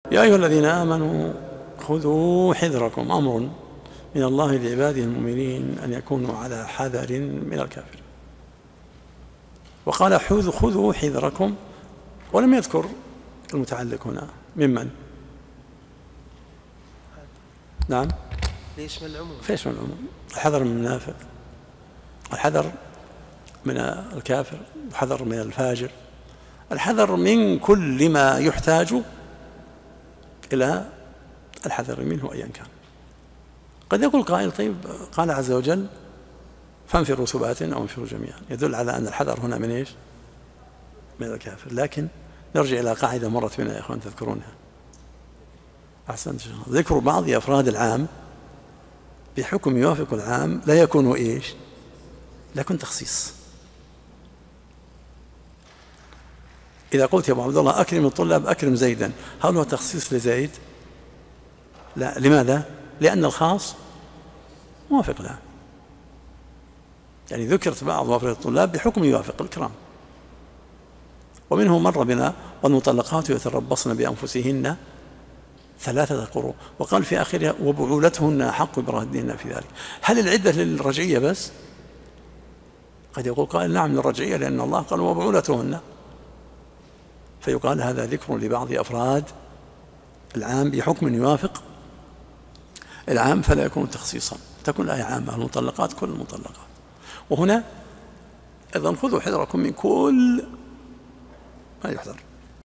يا أيها الذين آمنوا خذوا حذركم، أمر من الله لعباده المؤمنين أن يكونوا على حذر من الكافر. وقال خذوا حذركم، ولم يذكر المتعلق هنا ممن. نعم، ليش من العموم؟ فيش من العموم. الحذر من المنافق، الحذر من الكافر، الحذر من الفاجر، الحذر من كل ما يحتاج إلى الحذر منه أيا كان. قد يقول قائل طيب قال عز وجل فانفروا ثبات أو انفروا جميعا، يدل على أن الحذر هنا من إيش؟ من الكافر. لكن نرجع إلى قاعدة مرت بنا يا إخوان تذكرونها. أحسنت. ذكر بعض أفراد العام بحكم يوافق العام لا يكون إيش؟ لا يكون تخصيص. إذا قلت يا أبو عبد الله أكرم الطلاب أكرم زيدا، هل هو تخصيص لزيد؟ لا. لماذا؟ لأن الخاص موافق له، يعني ذكرت بعض أفراد الطلاب بحكم يوافق الكرام. ومنه مر بنا والمطلقات يتربصن بأنفسهن 3 قروء، وقال في آخرها وبعولتهن أحق بردهن في ذلك. هل العدة للرجعية بس؟ قد يقول قائل نعم للرجعية، لأن الله قال وبعولتهن، فيقال هذا ذكر لبعض أفراد العام بحكم يوافق العام فلا يكون تخصيصا، تكون الآية عامة، المطلقات كل المطلقات. وهنا أيضا خذوا حذركم من كل ما يحذر.